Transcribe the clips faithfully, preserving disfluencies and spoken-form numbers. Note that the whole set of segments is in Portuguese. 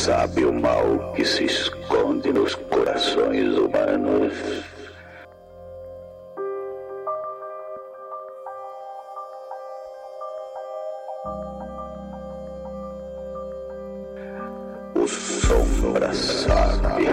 sabe o mal que se esconde nos corações humanos. O Sombra sabe.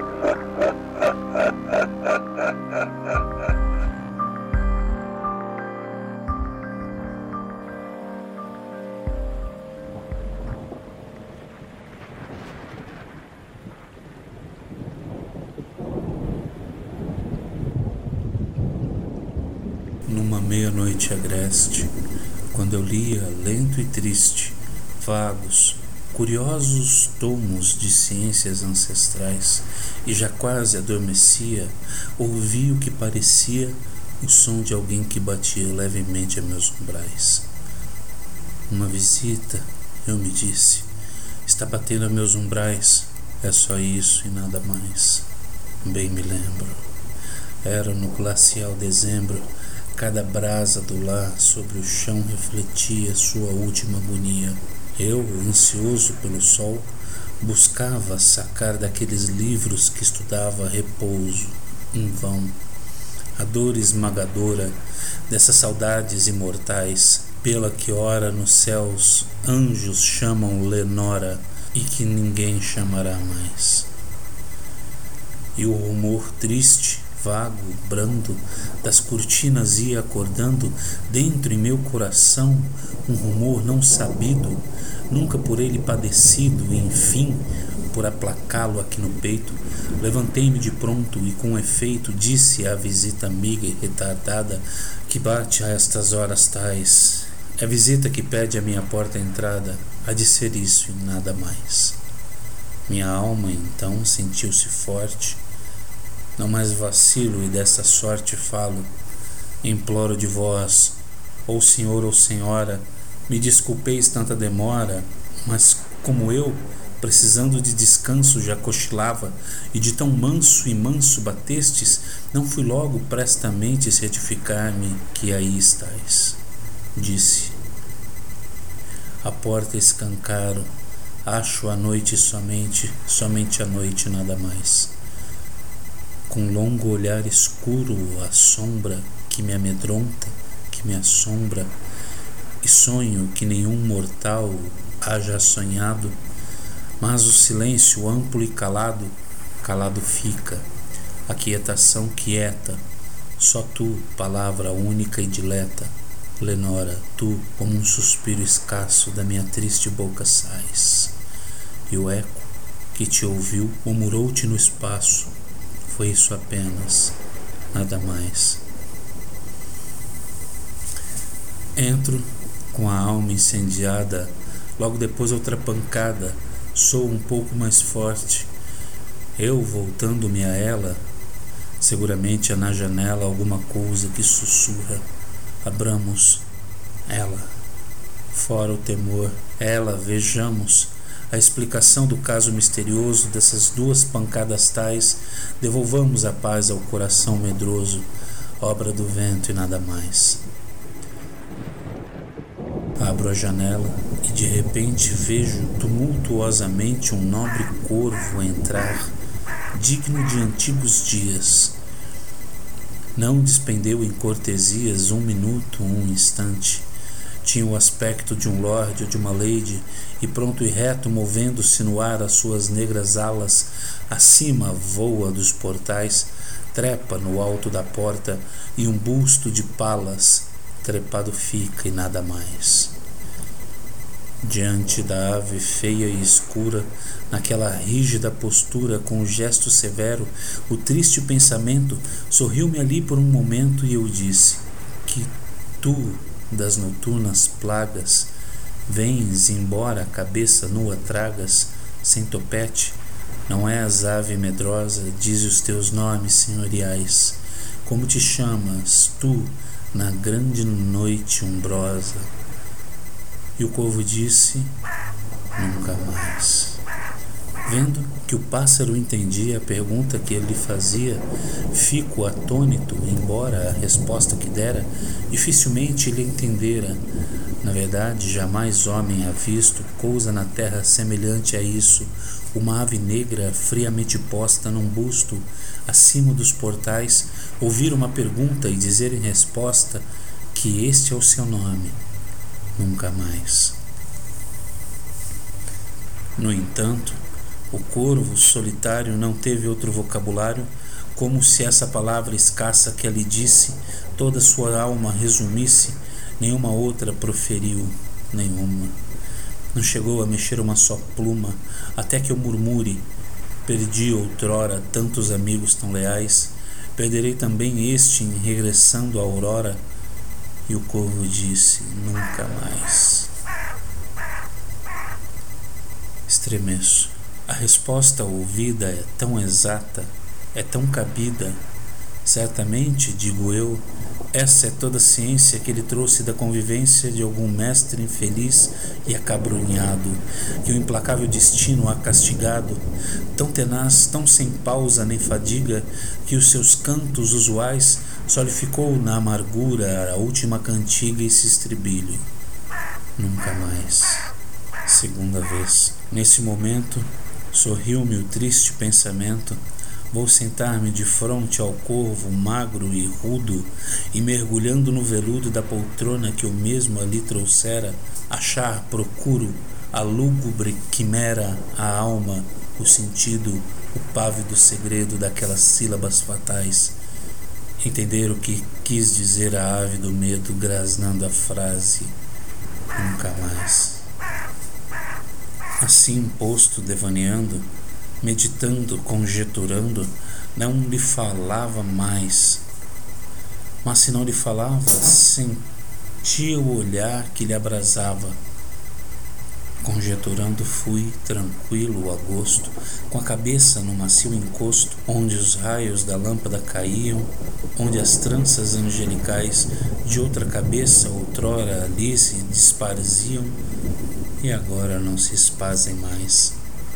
Numa meia-noite agreste, quando eu lia, lento e triste, vagos, curiosos tomos de ciências ancestrais, e já quase adormecia, ouvi o que parecia o som de alguém que batia levemente a meus umbrais. Uma visita, eu me disse, está batendo a meus umbrais, é só isso e nada mais. Bem me lembro, era no glacial dezembro. Cada brasa do lar sobre o chão refletia sua última agonia. Eu, ansioso pelo sol, buscava sacar daqueles livros que estudava repouso, em vão. A dor esmagadora dessas saudades imortais, pela que ora nos céus anjos chamam Lenora e que ninguém chamará mais. E o rumor triste, vago, brando, das cortinas ia acordando dentro em meu coração um rumor não sabido, nunca por ele padecido, e enfim, por aplacá-lo aqui no peito, levantei-me de pronto e com efeito disse à visita amiga e retardada que bate a estas horas tais: é a visita que pede à minha porta a entrada, há de ser isso e nada mais. Minha alma então sentiu-se forte. Não mais vacilo e dessa sorte falo. Imploro de vós, ou senhor ou senhora, me desculpeis tanta demora, mas como eu, precisando de descanso, já cochilava, e de tão manso e manso batestes, não fui logo prestamente certificar-me que aí estais. Disse. A porta escancaro, acho a noite somente, somente a noite nada mais. Com longo olhar escuro a sombra que me amedronta, que me assombra, e sonho que nenhum mortal haja sonhado, mas o silêncio amplo e calado, calado fica, a quietação quieta, só tu, palavra única e dileta, Lenora, tu, como um suspiro escasso da minha triste boca sais, e o eco que te ouviu murmurou-te no espaço. Foi isso apenas, nada mais. Entro com a alma incendiada, logo depois outra pancada, sou um pouco mais forte. Eu, voltando-me a ela, seguramente há na janela alguma coisa que sussurra. Abramos, ela, fora o temor, ela, vejamos. A explicação do caso misterioso dessas duas pancadas tais, devolvamos a paz ao coração medroso, obra do vento e nada mais. Abro a janela e de repente vejo tumultuosamente um nobre corvo entrar, digno de antigos dias. Não despendeu em cortesias um minuto, um instante. Tinha o aspecto de um lorde ou de uma lady, e pronto e reto, movendo-se no ar as suas negras alas, acima voa dos portais, trepa no alto da porta, e um busto de palas trepado fica e nada mais. Diante da ave feia e escura, naquela rígida postura, com o gesto severo, o triste pensamento sorriu-me ali por um momento, e eu disse: que tu, das noturnas plagas, vens, embora a cabeça nua tragas, sem topete, não és ave medrosa, dize os teus nomes senhoriais, como te chamas, tu, na grande noite umbrosa? E o corvo disse: nunca mais. Vendo que o pássaro entendia a pergunta que ele lhe fazia, fico atônito, embora a resposta que dera dificilmente ele entendera. Na verdade, jamais homem ha visto coisa na terra semelhante a isso, uma ave negra friamente posta num busto acima dos portais, ouvir uma pergunta e dizer em resposta que este é o seu nome, nunca mais. No entanto, o corvo solitário não teve outro vocabulário, como se essa palavra escassa que ele disse, toda sua alma resumisse, nenhuma outra proferiu, nenhuma. Não chegou a mexer uma só pluma, até que eu murmure: perdi outrora tantos amigos tão leais, perderei também este em regressando à aurora. E o corvo disse: nunca mais. Estremeço. A resposta ouvida é tão exata, é tão cabida. Certamente, digo eu, essa é toda a ciência que ele trouxe da convivência de algum mestre infeliz e acabrunhado, que o implacável destino há castigado, tão tenaz, tão sem pausa nem fadiga, que os seus cantos usuais só lhe ficou na amargura a última cantiga e esse estribilho: nunca mais. Segunda vez. Nesse momento, sorriu-me o triste pensamento: vou sentar-me de fronte ao corvo magro e rudo, e mergulhando no veludo da poltrona que eu mesmo ali trouxera, achar procuro a lúgubre quimera, a alma, o sentido, o pávido segredo daquelas sílabas fatais, entender o que quis dizer a ave do medo grasnando a frase: nunca mais. Assim posto, devaneando, meditando, conjeturando, não lhe falava mais. Mas se não lhe falava, sentia o olhar que lhe abrasava. Conjeturando fui, tranquilo, a gosto, com a cabeça no macio encosto, onde os raios da lâmpada caíam, onde as tranças angelicais de outra cabeça outrora ali se disparziam e agora não se espazem mais.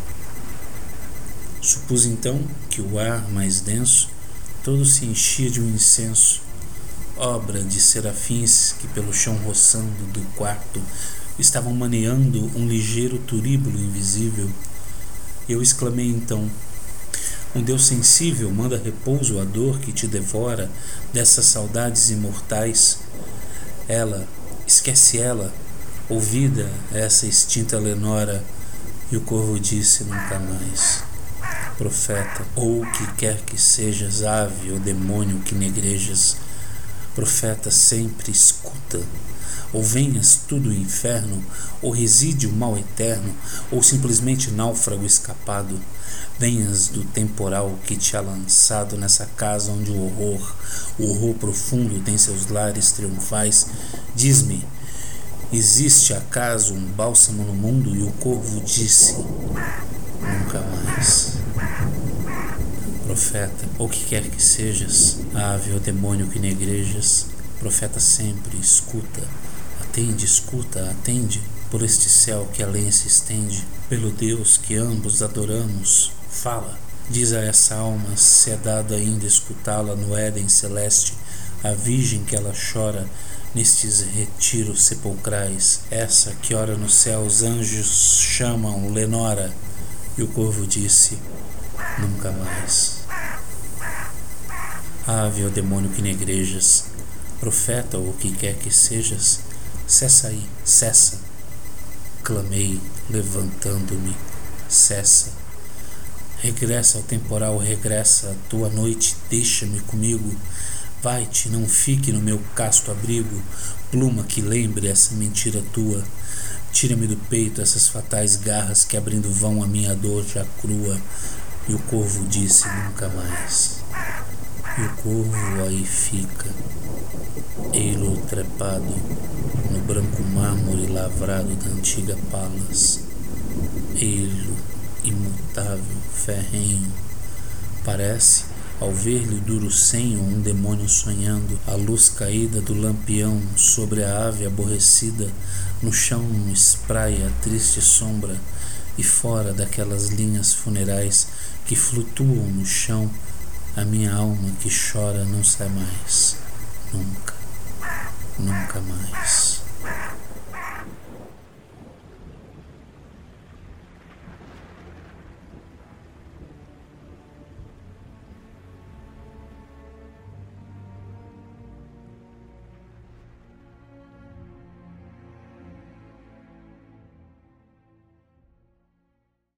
Supus então que o ar mais denso todo se enchia de um incenso, obra de serafins que pelo chão roçando do quarto estavam maneando um ligeiro turíbulo invisível. Eu exclamei então: um Deus sensível manda repouso à dor que te devora dessas saudades imortais. Ela, esquece ela, ouvida essa extinta Lenora. E o corvo disse: nunca mais. Profeta, ou o que quer que sejas, ave ou demônio que negrejas, profeta, sempre escuta. Ou venhas tu do inferno, ou reside o mal eterno, ou simplesmente náufrago escapado, venhas do temporal que te ha lançado nessa casa onde o horror, o horror profundo tem seus lares triunfais. Diz-me, existe acaso um bálsamo no mundo? E o corvo disse: nunca mais. Profeta, ou que quer que sejas, ave ou demônio que negrejas, profeta sempre, escuta, atende, escuta, atende, por este céu que além se estende, pelo Deus que ambos adoramos, fala, diz a essa alma se é dado ainda escutá-la no Éden celeste, a virgem que ela chora nestes retiros sepulcrais, essa que ora no céu os anjos chamam Lenora. E o corvo disse: nunca mais. Ave ou demônio que negrejas, profeta ou o que quer que sejas, cessa aí, cessa. Clamei, levantando-me, cessa. Regressa ao temporal, regressa a tua noite, deixa-me comigo. Vai-te, não fique no meu casto abrigo, pluma que lembre essa mentira tua. Tira-me do peito essas fatais garras que abrindo vão a minha dor já crua. E o corvo disse: nunca mais. E o corvo aí fica, ei-lo trepado no branco mármore lavrado da antiga Palas, ei-lo imutável, ferrenho. Parece, ao ver-lhe o duro senho, um demônio sonhando, a luz caída do lampião sobre a ave aborrecida, no chão espraia a triste sombra, e fora daquelas linhas funerais que flutuam no chão, a minha alma que chora não sai mais, nunca, nunca mais.